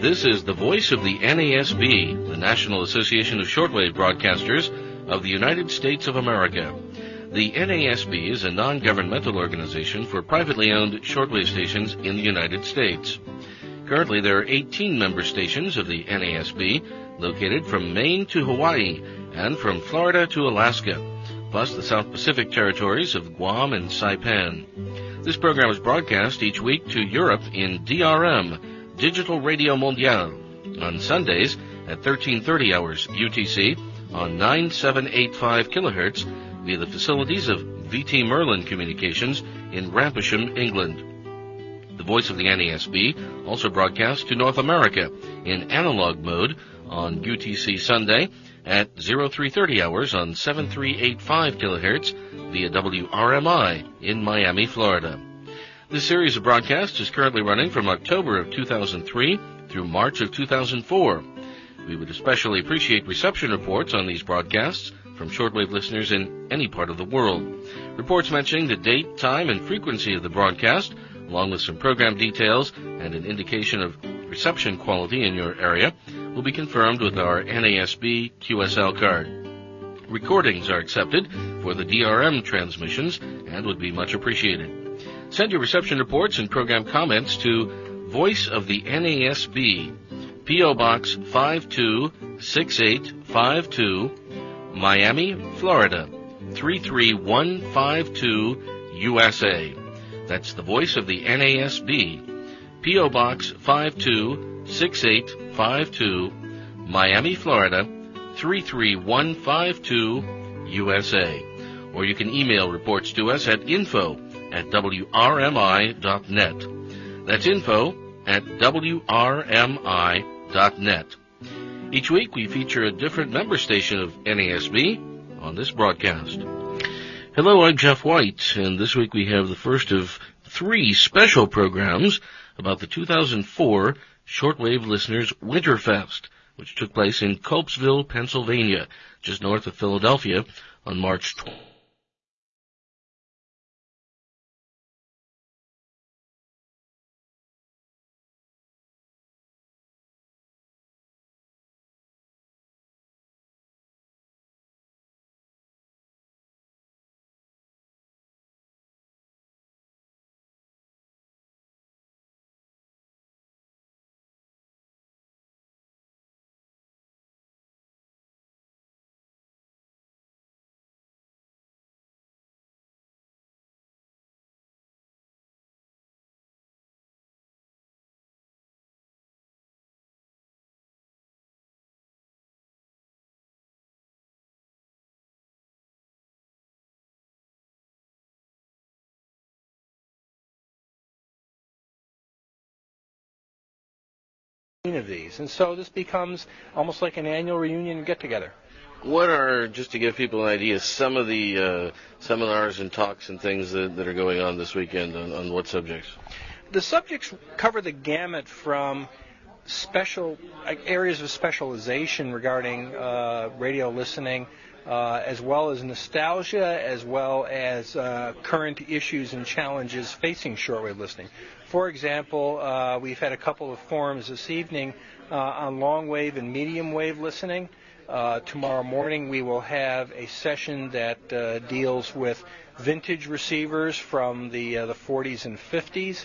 This is the voice of the NASB, the National Association of Shortwave Broadcasters of the United States of America. The NASB is a non-governmental organization for privately owned shortwave stations in the United States. Currently, there are 18 member stations of the NASB, located from Maine to Hawaii and from Florida to Alaska, plus the South Pacific territories of Guam and Saipan. This program is broadcast each week to Europe in DRM, Digital Radio Mondiale, on Sundays at 1330 hours UTC on 9785 kilohertz via the facilities of VT Merlin Communications in Rampisham, England. The voice of the NASB also broadcasts to North America in analog mode on UTC Sunday at 0330 hours on 7385 kilohertz via WRMI in Miami, Florida. This series of broadcasts is currently running from October of 2003 through March of 2004. We would especially appreciate reception reports on these broadcasts from shortwave listeners in any part of the world. Reports mentioning the date, time, and frequency of the broadcast, along with some program details and an indication of reception quality in your area, will be confirmed with our NASB QSL card. Recordings are accepted for the DRM transmissions and would be much appreciated. Send your reception reports and program comments to Voice of the NASB, P.O. Box 526852, Miami, Florida 33152, USA. That's the Voice of the NASB, P.O. Box 526852, Miami, Florida 33152, USA. Or you can email reports to us at info@wrmi.net. That's info@wrmi.net. Each week we feature a different member station of NASB on this broadcast. Hello, I'm Jeff White, and this week we have the first of 3 special programs about the 2004 Shortwave Listeners Winterfest, which took place in Copesville, Pennsylvania, just north of Philadelphia, on March 12th. Of these, and so this becomes almost like an annual reunion and get-together. What are, just to give people an idea, some of the seminars and talks and things that are going on this weekend on what subjects? The subjects cover the gamut from special areas of specialization regarding radio listening, as well as nostalgia, as well as current issues and challenges facing shortwave listening. For example, we've had a couple of forums this evening on long wave and medium wave listening. Tomorrow morning we will have a session that deals with vintage receivers from the 40s and 50s.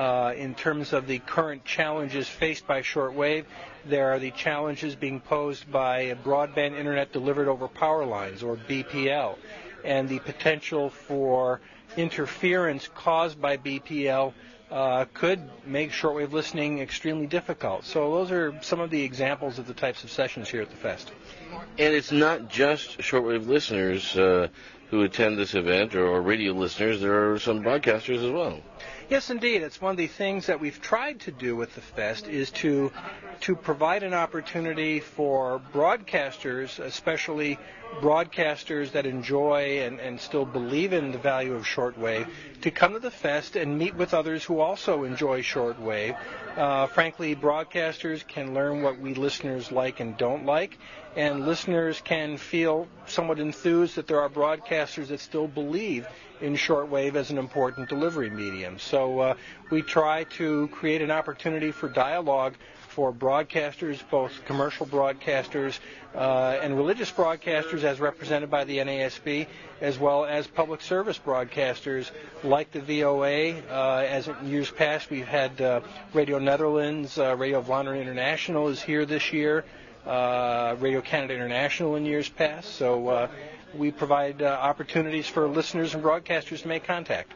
In terms of the current challenges faced by shortwave, there are the challenges being posed by broadband internet delivered over power lines, or BPL, and the potential for interference caused by BPL could make shortwave listening extremely difficult. So those are some of the examples of the types of sessions here at the Fest. And it's not just shortwave listeners who attend this event, or radio listeners. There are some broadcasters as well. Yes, indeed. It's one of the things that we've tried to do with the Fest is to provide an opportunity for broadcasters, especially broadcasters that enjoy and still believe in the value of shortwave, to come to the Fest and meet with others who also enjoy shortwave. Frankly, broadcasters can learn what we listeners like and don't like, and listeners can feel somewhat enthused that there are broadcasters that still believe in shortwave as an important delivery medium. So we try to create an opportunity for dialogue for broadcasters, both commercial broadcasters and religious broadcasters as represented by the NASB, as well as public service broadcasters like the VOA. As in years past, we've had Radio Netherlands, Radio Vlaanderen International is here this year, Radio Canada International in years past. So we provide opportunities for listeners and broadcasters to make contact.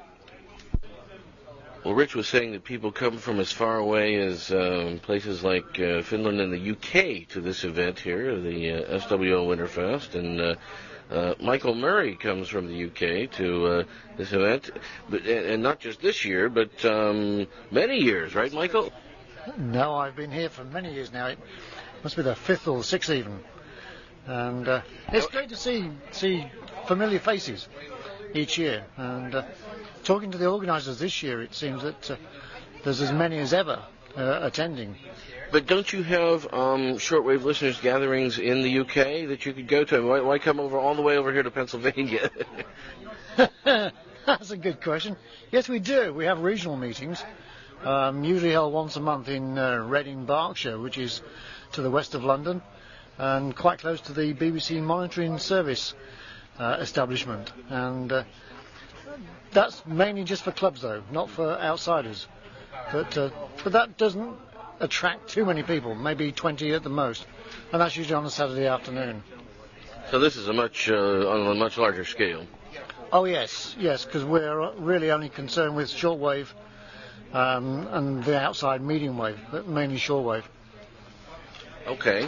Well, Rich was saying that people come from as far away as places like Finland and the UK to this event here, the SWO Winterfest, and Michael Murray comes from the UK to this event, and not just this year, but many years, right, Michael? No, I've been here for many years now. It must be the 5th or 6th even, and it's great to see familiar faces each year, and talking to the organisers this year, it seems that there's as many as ever attending. But don't you have shortwave listeners gatherings in the UK that you could go to? Why come all the way over here to Pennsylvania? That's a good question. Yes, we do. We have regional meetings, usually held once a month in Reading, Berkshire, which is to the west of London, and quite close to the BBC monitoring service establishment. And that's mainly just for clubs, though, not for outsiders. But that doesn't attract too many people, maybe 20 at the most, and that's usually on a Saturday afternoon. So this is on a much larger scale. Oh yes, because we're really only concerned with shortwave and the outside medium wave, but mainly shortwave. Okay,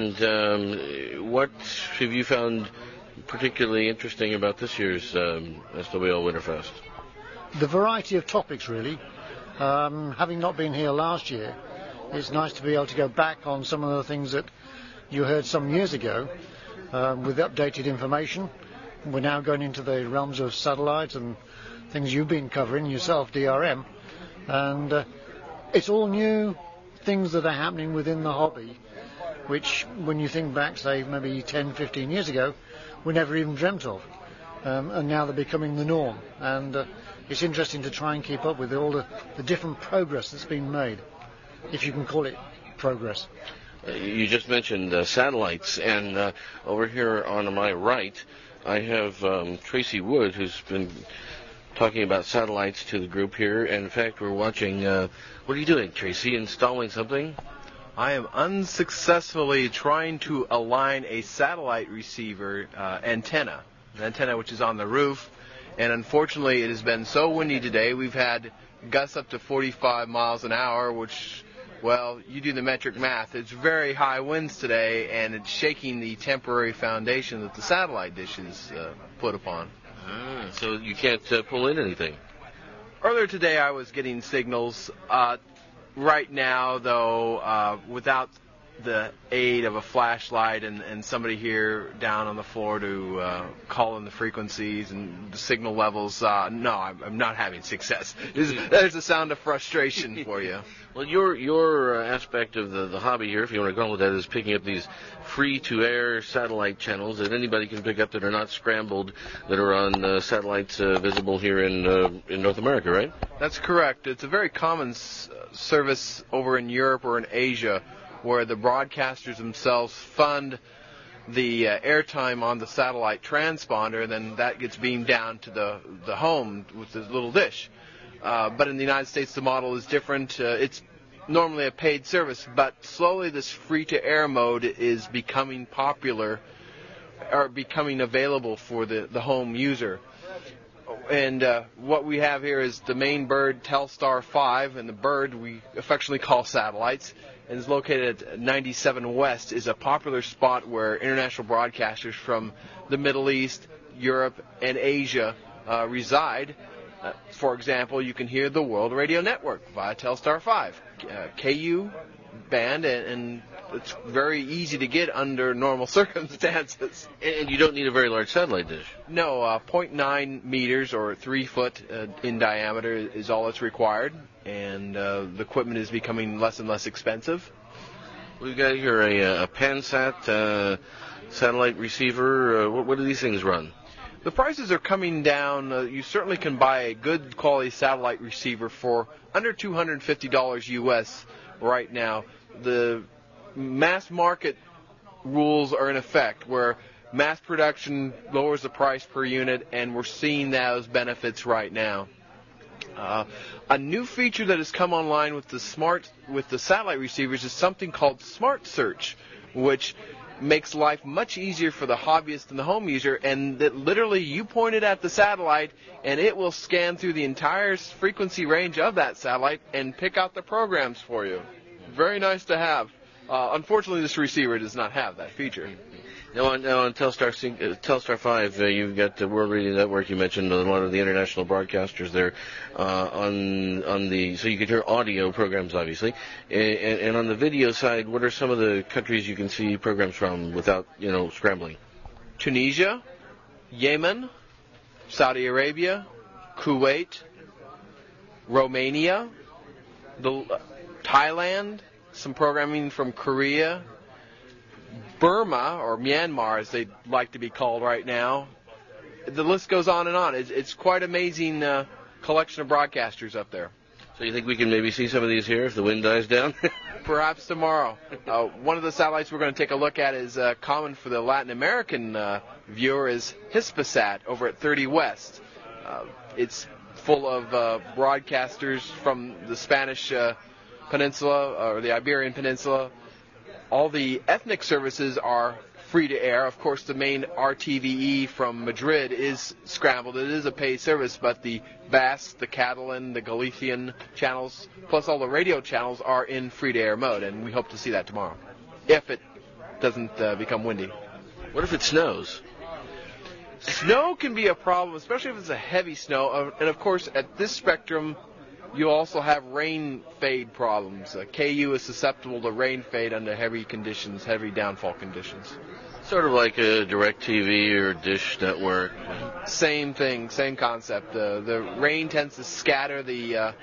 and what have you found particularly interesting about this year's SWO Winterfest? The variety of topics, really. Having not been here last year, it's nice to be able to go back on some of the things that you heard some years ago with updated information. We're now going into the realms of satellites and things you've been covering yourself, DRM, and it's all new things that are happening within the hobby, which when you think back, say, maybe 10, 15 years ago, we never even dreamt of, and now they're becoming the norm, and it's interesting to try and keep up with all the different progress that's been made, if you can call it progress. You just mentioned satellites, and over here on my right, I have Tracy Wood, who's been talking about satellites to the group here, and in fact, we're watching, what are you doing, Tracy, installing something? I am unsuccessfully trying to align a satellite receiver antenna, an antenna which is on the roof, and unfortunately it has been so windy today. We've had gusts up to 45 miles an hour, which, well, you do the metric math. It's very high winds today, and it's shaking the temporary foundation that the satellite dish is put upon. So you can't pull in anything? Earlier today I was getting signals. Right now, though, without the aid of a flashlight and somebody here down on the floor to call in the frequencies and the signal levels, no, I'm not having success. There's a sound of frustration for you. Well, your aspect of the hobby here, if you want to call it that, is picking up these free-to-air satellite channels that anybody can pick up that are not scrambled, that are on satellites visible here in North America, right? That's correct. It's a very common service over in Europe or in Asia, where the broadcasters themselves fund the airtime on the satellite transponder, and then that gets beamed down to the home with this little dish. But in the United States, the model is different. It's normally a paid service, but slowly this free-to-air mode is becoming popular, or becoming available for the home user. And what we have here is the main bird, Telstar 5, and the bird we affectionately call satellites, and is located at 97 West, is a popular spot where international broadcasters from the Middle East, Europe, and Asia reside. For example, you can hear the World Radio Network via Telstar 5, KU band, and it's very easy to get under normal circumstances. And you don't need a very large satellite dish. No, 0.9 meters or 3 foot in diameter is all that's required, and the equipment is becoming less and less expensive. We've got here a PanSat satellite receiver. What do these things run? The prices are coming down. You certainly can buy a good quality satellite receiver for under $250 US right now. The mass market rules are in effect, where mass production lowers the price per unit, and we're seeing those benefits right now. A new feature that has come online with the satellite receivers is something called Smart Search, which makes life much easier for the hobbyist and the home user, and that literally you point it at the satellite and it will scan through the entire frequency range of that satellite and pick out the programs for you. Very nice to have. Unfortunately, this receiver does not have that feature. Now on Telstar 5, you've got the World Radio Network. You mentioned a lot of the international broadcasters there so you can hear audio programs, obviously. And on the video side, what are some of the countries you can see programs from without, scrambling? Tunisia, Yemen, Saudi Arabia, Kuwait, Romania, Thailand, some programming from Korea, Burma, or Myanmar as they'd like to be called right now. The list goes on and on. It's quite amazing collection of broadcasters up there. So you think we can maybe see some of these here if the wind dies down? Perhaps tomorrow. One of the satellites we're going to take a look at is common for the Latin American viewer is Hispasat over at 30 West. It's full of broadcasters from the Spanish Peninsula or the Iberian Peninsula. All the ethnic services are free to air. Of course, the main RTVE from Madrid is scrambled. It is a paid service, but the Basque, the Catalan, the Galician channels, plus all the radio channels are in free to air mode, and we hope to see that tomorrow, if it doesn't become windy. What if it snows? Snow can be a problem, especially if it's a heavy snow. And of course, at this spectrum, you also have rain fade problems. KU is susceptible to rain fade under heavy conditions, heavy downfall conditions. Sort of like a DirecTV or Dish Network. Same thing, same concept. The rain tends to scatter the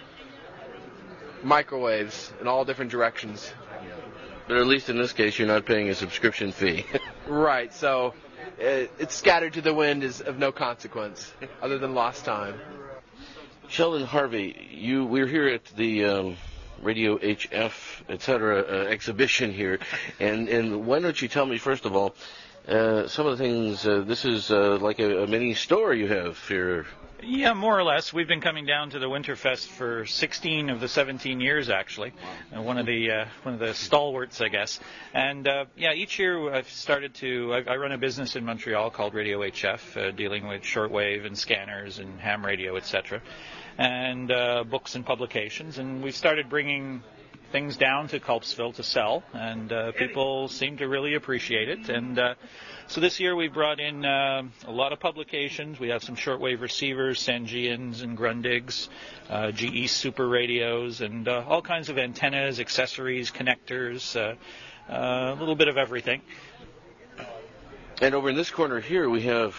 microwaves in all different directions. But at least in this case, you're not paying a subscription fee. Right, so it's scattered to the wind is of no consequence, other than lost time. Sheldon Harvey, we're here at the Radio HF, etc. Exhibition here, and why don't you tell me first of all some of the things? This is like a mini store you have here. Yeah, more or less. We've been coming down to the Winterfest for 16 of the 17 years, actually. One of the stalwarts, I guess. And each year I run a business in Montreal called Radio HF, dealing with shortwave and scanners and ham radio, etc. And books and publications. And we've started bringing things down to Culpsville to sell, and people seem to really appreciate it. And so this year we brought in a lot of publications. We have some shortwave receivers, Sangeans and Grundigs, GE Super Radios, and all kinds of antennas, accessories, connectors, a little bit of everything. And over in this corner here we have,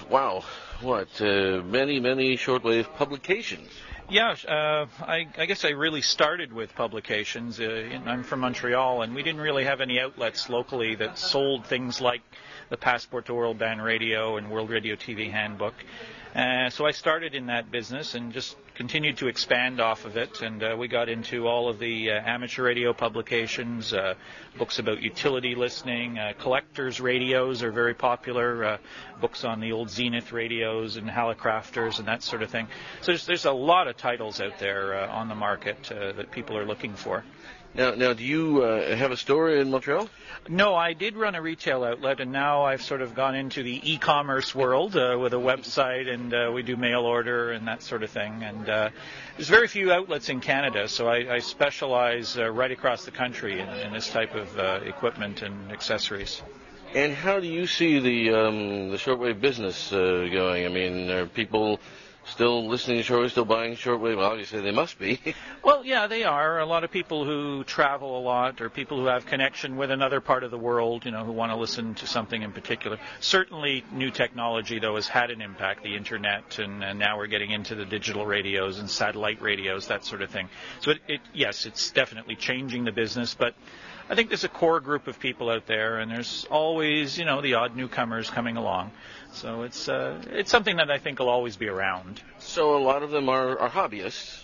many shortwave publications. Yeah, I guess I really started with publications. I'm from Montreal, and we didn't really have any outlets locally that sold things like the Passport to World Band Radio and World Radio TV Handbook. So I started in that business and just continued to expand off of it, and we got into all of the amateur radio publications, books about utility listening, collectors' radios are very popular, books on the old Zenith radios and Hallicrafters and that sort of thing. So there's a lot of titles out there on the market that people are looking for. Now, do you have a store in Montreal? No, I did run a retail outlet, and now I've sort of gone into the e-commerce world with a website, and we do mail order and that sort of thing. And there's very few outlets in Canada, so I specialize right across the country in this type of equipment and accessories. And how do you see the shortwave business going? I mean, are people still listening to shortwave, still buying shortwave? Well, obviously they must be. Well, yeah, they are. A lot of people who travel a lot, or people who have connection with another part of the world, who want to listen to something in particular. Certainly new technology, though, has had an impact, the internet, and now we're getting into the digital radios and satellite radios, that sort of thing. So yes, it's definitely changing the business, but I think there's a core group of people out there, and there's always, the odd newcomers coming along. So it's something that I think will always be around. So a lot of them are hobbyists.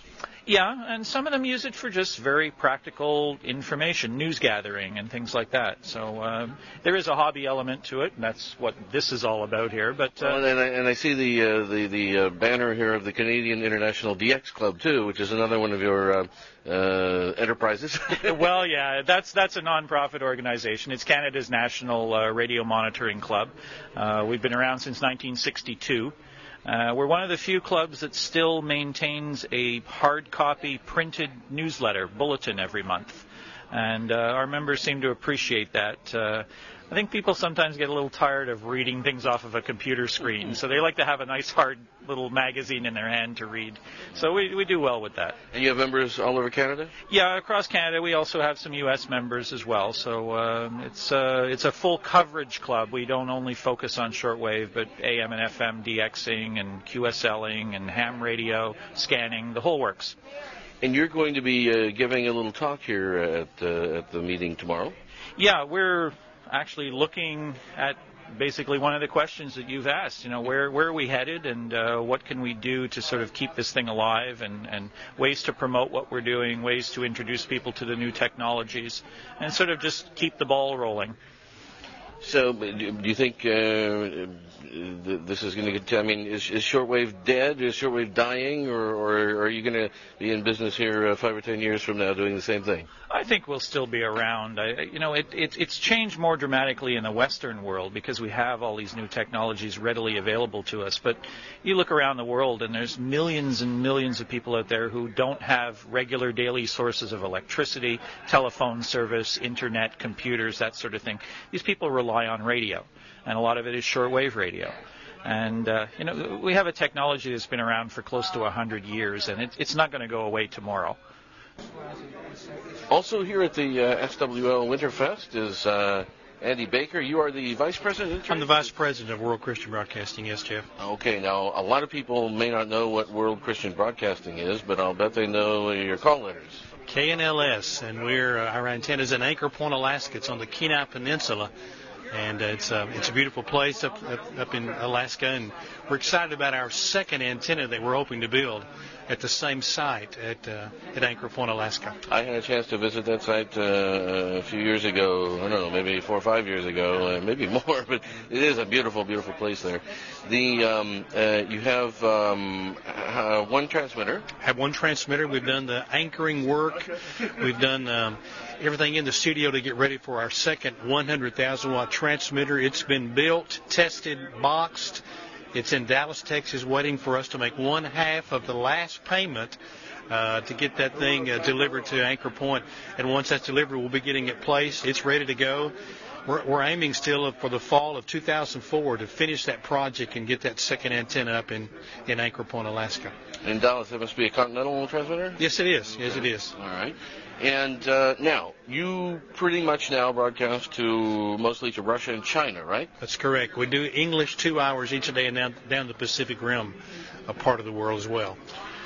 Yeah, and some of them use it for just very practical information, news gathering, and things like that. So there is a hobby element to it, and that's what this is all about here. But and I see the banner here of the Canadian International DX Club too, which is another one of your enterprises. Well, yeah, that's a non-profit organization. It's Canada's National Radio Monitoring Club. We've been around since 1962. We're one of the few clubs that still maintains a hard copy printed newsletter, bulletin every month. And our members seem to appreciate that. I think people sometimes get a little tired of reading things off of a computer screen, so they like to have a nice hard little magazine in their hand to read. So we do well with that. And you have members all over Canada? Yeah, across Canada. We also have some U.S. members as well. So it's a full coverage club. We don't only focus on shortwave, but AM and FM DXing and QSLing and ham radio, scanning, the whole works. And you're going to be giving a little talk here at the meeting tomorrow? Yeah, we're actually looking at basically one of the questions that you've asked. You know, where are we headed, and what can we do to sort of keep this thing alive, and ways to promote what we're doing, ways to introduce people to the new technologies, and sort of just keep the ball rolling. So, do you think this is going to get? I mean, is shortwave dead? Is shortwave dying, or are you going to be in business here 5 or 10 years from now doing the same thing? I think we'll still be around. It's changed more dramatically in the Western world because we have all these new technologies readily available to us. But you look around the world, and there's millions and millions of people out there who don't have regular daily sources of electricity, telephone service, internet, computers, that sort of thing. These people rely on radio, and a lot of it is shortwave radio. And, we have a technology that's been around for close to 100 years, and it's not going to go away tomorrow. Also here at the SWL Winterfest is Andy Baker. You are the Vice President? I'm the Vice President of World Christian Broadcasting, yes, Jeff. Okay, now a lot of people may not know what World Christian Broadcasting is, but I'll bet they know your call letters. KNLS, and our antenna's in Anchor Point, Alaska. It's on the Kenai Peninsula, and it's a beautiful place up in Alaska, and we're excited about our second antenna that we're hoping to build at the same site at Anchor Point, Alaska. I had a chance to visit that site a few years ago. I don't know, maybe 4 or 5 years ago, maybe more. But it is a beautiful, beautiful place there. You have one transmitter. Have one transmitter. We've done the anchoring work. We've done everything in the studio to get ready for our second 100,000 watt transmitter. It's been built, tested, boxed. It's in Dallas, Texas, waiting for us to make one half of the last payment to get that thing delivered to Anchor Point. And once that's delivered, we'll be getting it placed. It's ready to go. We're aiming still for the fall of 2004 to finish that project and get that second antenna up in Anchor Point, Alaska. In Dallas, it must be a Continental transmitter? Yes, it is. Yes, it is. All right. And now, you pretty much now broadcast mostly to Russia and China, right? That's correct. We do English 2 hours each day and down the Pacific Rim, a part of the world as well.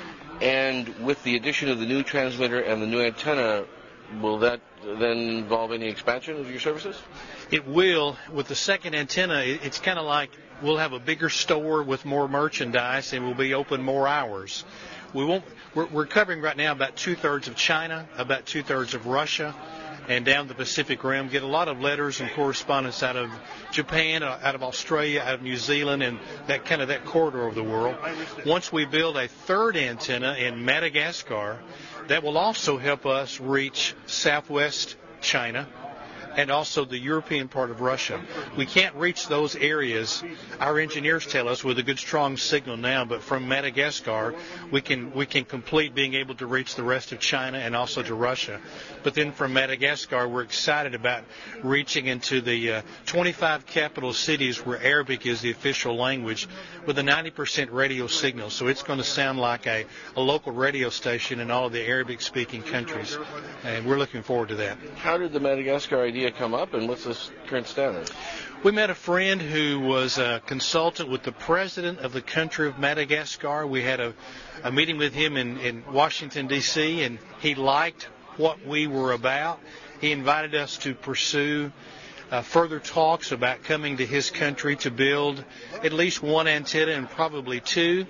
And with the addition of the new transmitter and the new antenna, will that then involve any expansion of your services? It will. With the second antenna, it's kind of like we'll have a bigger store with more merchandise, and we'll be open more hours. We're covering right now about 2/3 of China, about 2/3 of Russia, and down the Pacific Rim. Get a lot of letters and correspondence out of Japan, out of Australia, out of New Zealand, and that corridor of the world. Once we build a third antenna in Madagascar, that will also help us reach southwest China and also the European part of Russia. We can't reach those areas, our engineers tell us, with a good strong signal now, but from Madagascar we can complete being able to reach the rest of China and also to Russia. But then from Madagascar we're excited about reaching into the 25 capital cities where Arabic is the official language with a 90% radio signal. So it's going to sound like a local radio station in all of the Arabic speaking countries, and we're looking forward to that. How did the Madagascar idea come up, and what's the current status? We met a friend who was a consultant with the president of the country of Madagascar. We had a meeting with him in Washington, D.C., and he liked what we were about. He invited us to pursue further talks about coming to his country to build at least one antenna and probably two.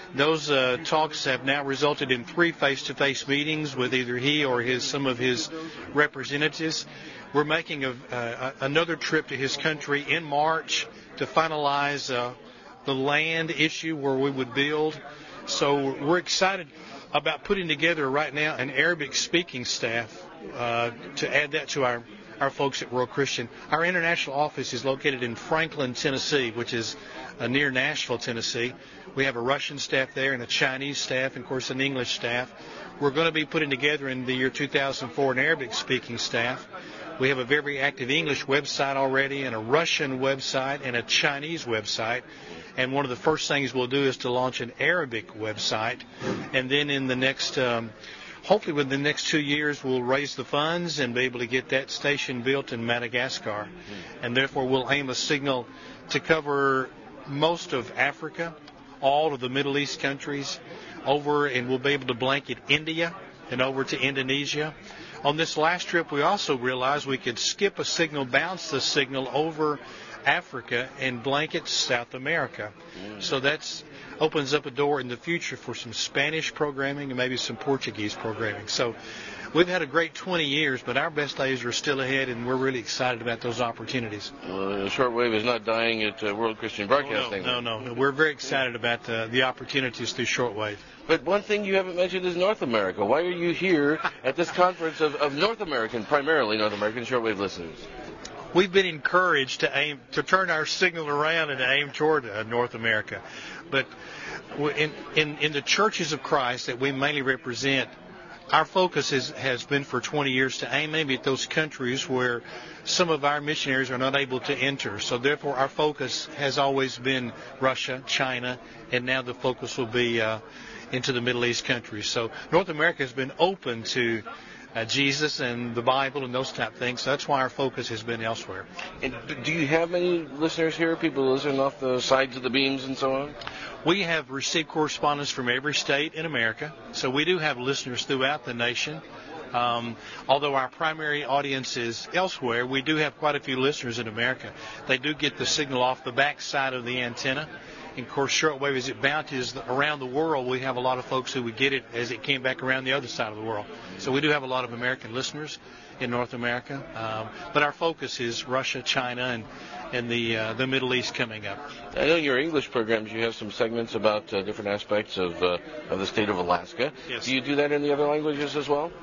Those talks have now resulted in 3 face-to-face meetings with either he or some of his representatives. We're making another trip to his country in March to finalize the land issue where we would build. So we're excited about putting together right now an Arabic-speaking staff to add that to our folks at World Christian. Our international office is located in Franklin, Tennessee, which is near Nashville, Tennessee. We have a Russian staff there and a Chinese staff, and of course an English staff. We're going to be putting together in the year 2004 an Arabic-speaking staff. We have a very active English website already, and a Russian website, and a Chinese website. And one of the first things we'll do is to launch an Arabic website. And then in the next, hopefully within the next 2 years, we'll raise the funds and be able to get that station built in Madagascar. And therefore we'll aim a signal to cover most of Africa, all of the Middle East countries, over, and we'll be able to blanket India and over to Indonesia. On this last trip, we also realized we could skip a signal, bounce the signal over Africa and blanket South America. So that opens up a door in the future for some Spanish programming and maybe some Portuguese programming. So we've had a great 20 years, but our best days are still ahead, and we're really excited about those opportunities. Shortwave is not dying at World Christian Broadcasting. No. We're very excited about the opportunities through shortwave. But one thing you haven't mentioned is North America. Why are you here at this conference of North American, primarily North American shortwave listeners? We've been encouraged to turn our signal around and to aim toward North America. But in the churches of Christ that we mainly represent, our focus has been for 20 years to aim maybe at those countries where some of our missionaries are not able to enter. So therefore our focus has always been Russia, China, and now the focus will be into the Middle East countries. So North America has been open to Jesus and the Bible and those type of things. So that's why our focus has been elsewhere. And do you have many listeners here, people listening off the sides of the beams and so on? We have received correspondence from every state in America. So we do have listeners throughout the nation. Although our primary audience is elsewhere, we do have quite a few listeners in America. They do get the signal off the back side of the antenna. And of course, shortwave, as it bounces around the world, we have a lot of folks who would get it as it came back around the other side of the world. So we do have a lot of American listeners in North America. But our focus is Russia, China, and the Middle East coming up. I know in your English programs you have some segments about different aspects of the state of Alaska. Yes. Do you do that in the other languages as well?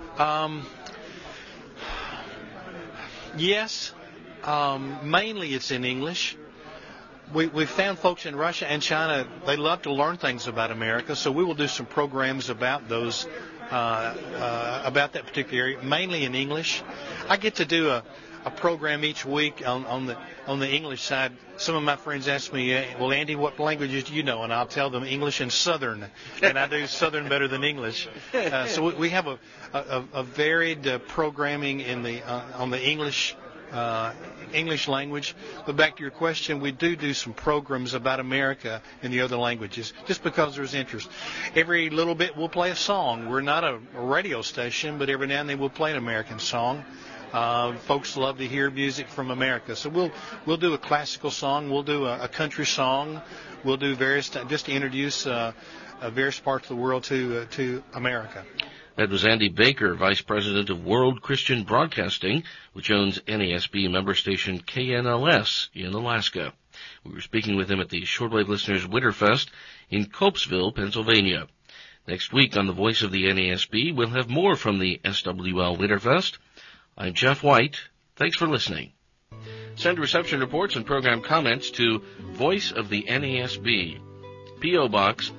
Yes. Mainly it's in English. We've found folks in Russia and China, they love to learn things about America, so we will do some programs about those, about that particular area, mainly in English. I get to do a program each week on the English side. Some of my friends ask me, well, Andy, what languages do you know? And I'll tell them English and Southern, and I do Southern better than English. So we have a varied programming on the English language. But back to your question, we do some programs about America in the other languages, just because there's interest. Every little bit we'll play a song. We're not a radio station, but every now and then we'll play an American song. Folks love to hear music from America, so we'll do a classical song, we'll do a country song, we'll do various just to introduce various parts of the world to America. That was Andy Baker, Vice President of World Christian Broadcasting, which owns NASB member station KNLS in Alaska. We were speaking with him at the Shortwave Listeners Winterfest in Copesville, Pennsylvania. Next week on The Voice of the NASB, we'll have more from the SWL Winterfest. I'm Jeff White. Thanks for listening. Send reception reports and program comments to Voice of the NASB, P.O. Box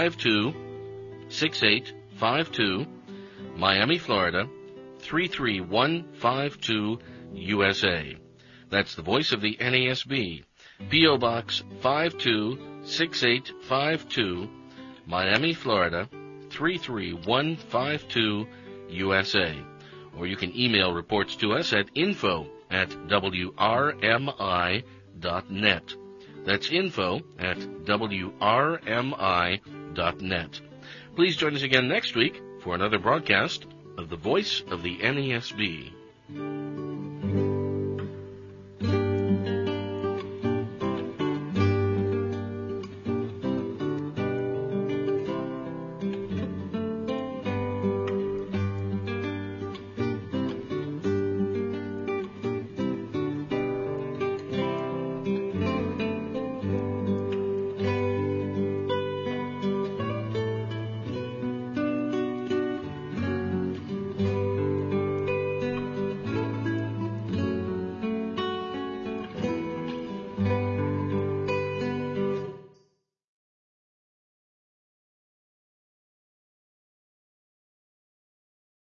526852, Miami, Florida 33152, USA. That's the Voice of the NASB, P.O. Box 526852, Miami, Florida 33152, USA. Or you can email reports to us at info@wrmi.net. That's info@wrmi.net. Please join us again next week for another broadcast of The Voice of the NASB.